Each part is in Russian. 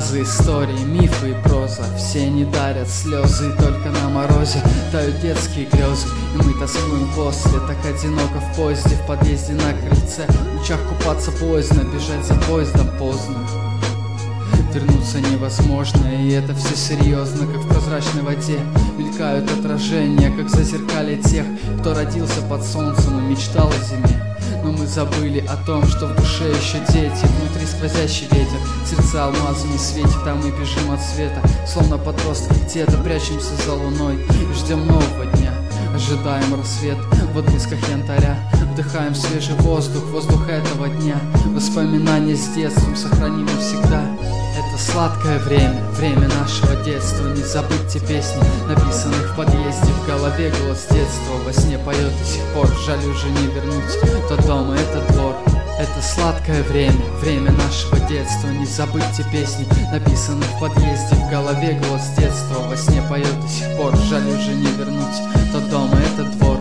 Рассказы, истории, мифы и проза, все они дарят слезы, и только на морозе тают детские грезы. И мы тоскуем после, так одиноко в поезде, в подъезде на крыльце. В лучах купаться поздно, бежать за поездом поздно. Вернуться невозможно, и это все серьезно, как в прозрачной воде мелькают отражения, как в зазеркалье тех, кто родился под солнцем и мечтал о зиме. Но мы забыли о том, что в душе еще дети, внутри сквозящий ветер, сердца алмазами светит, а мы бежим от света, словно подростки где-то прячемся за луной и ждем нового дня. Ожидаем рассвет в отблесках янтаря, вдыхаем свежий воздух, воздух этого дня. Воспоминания с детством сохраним навсегда. Это сладкое время, время нашего детства. Не забудьте песни, написанных в подъезде. В голове голос детства во сне поет до сих пор. Жаль уже не вернуть тот дом и этот двор. Это сладкое время, время нашего детства. Не забудьте песни, написанных в подъезде. В голове голос детства во сне поет до сих пор. Жаль уже не вернуть тот дом и этот двор.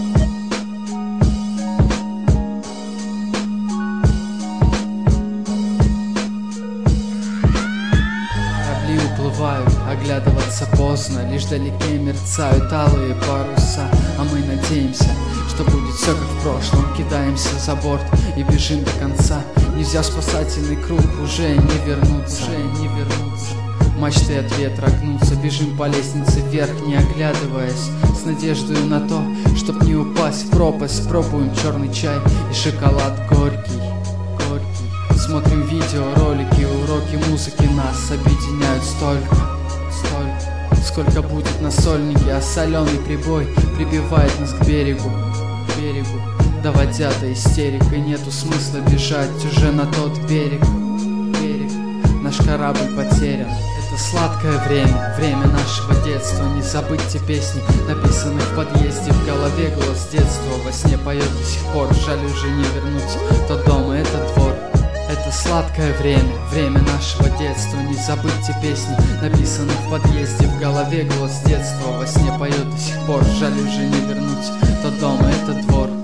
Уплывают, оглядываться поздно, лишь вдалеке мерцают алые паруса. А мы надеемся, что будет все как в прошлом. Кидаемся за борт и бежим до конца. Нельзя в спасательный круг, уже не вернуться, Мачты от ветра гнутся, бежим по лестнице вверх, не оглядываясь, с надеждой на то, чтоб не упасть в пропасть. Пробуем черный чай и шоколад горький. Смотрим видеоролики, уроки музыки нас объединяют столько, сколько будет на сольнике, а соленый прибой прибивает нас к берегу, доводя до истерик, и нету смысла бежать уже на тот берег. Наш корабль потерян. Это сладкое время, время нашего детства. Не забудьте песни, написанные в подъезде. В голове голос детства во сне поет до сих пор. Жаль уже не вернуть тот дом и этот двор. Это сладкое время, время нашего детства. Не забудьте песни, написанных в подъезде. В голове голос детства во сне поет до сих пор. Жаль уже не вернуть тот дом и этот двор.